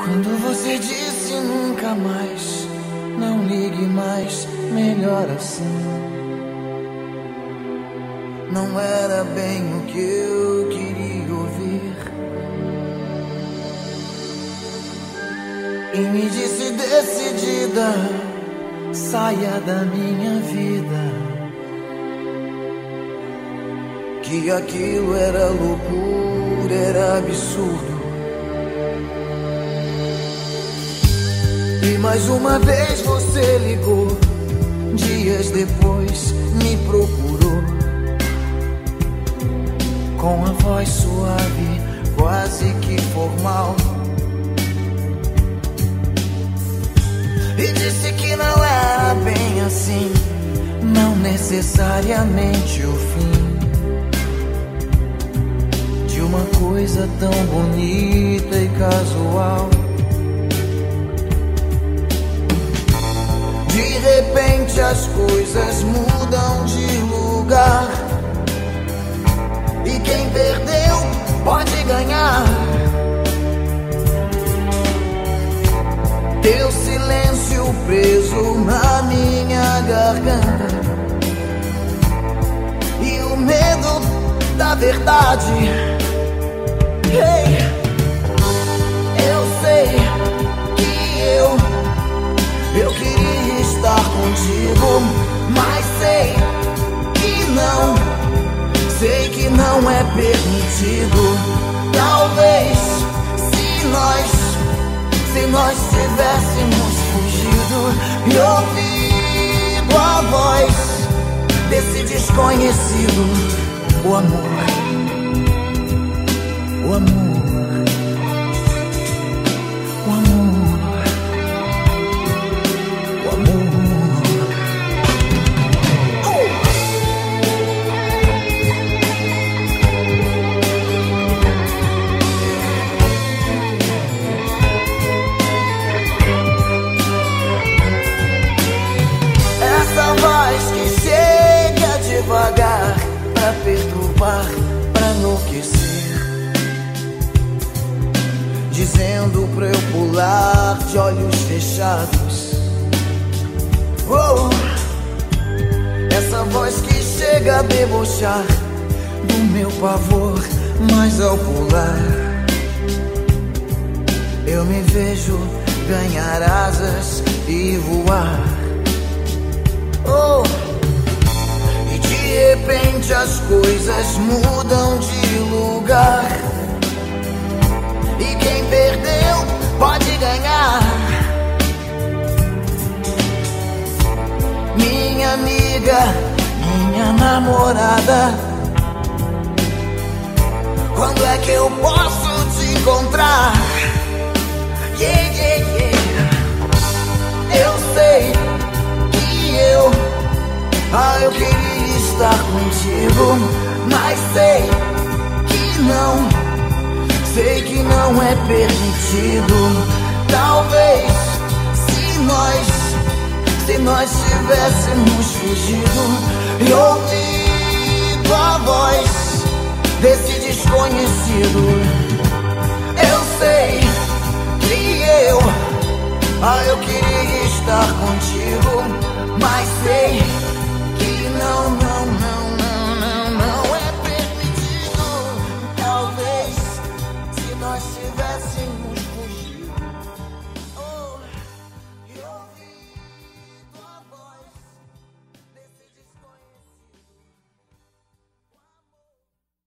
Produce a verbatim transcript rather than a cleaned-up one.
Quando você disse nunca mais, não ligue mais, melhor assim. Não era bem o que eu queria ouvir. E me disse decidida, saia da minha vida, que aquilo era loucura, era absurdo. E mais uma vez você ligou, dias depois me procurou, com a voz suave, quase que formal, e disse que não era bem assim, não necessariamente o fim de uma coisa tão bonita e casual. De repente as coisas mudam de lugar, e quem perdeu pode ganhar. Teu silêncio preso na minha garganta, e o medo da verdade. Hey, eu sei que eu Eu queria estar contigo, mas sei que não, sei que não é permitido. Talvez se nós, se nós tivéssemos fugido e ouvido a voz desse desconhecido, o amor, o amor. Devagar, pra perturbar, pra enlouquecer, dizendo pra eu pular de olhos fechados. Oh, essa voz que chega a debochar do meu pavor, mas ao pular eu me vejo ganhar asas e voar. Oh, de repente as coisas mudam de lugar, e quem perdeu pode ganhar. Minha amiga, minha namorada, quando é que eu posso te encontrar? Yeah, yeah, yeah. Eu sei que eu, ah, eu queria estar contigo, mas sei que não, sei que não é permitido. Talvez se nós, se nós tivéssemos fugido e ouvido a voz desse desconhecido, eu sei que eu, ah, eu queria estar contigo.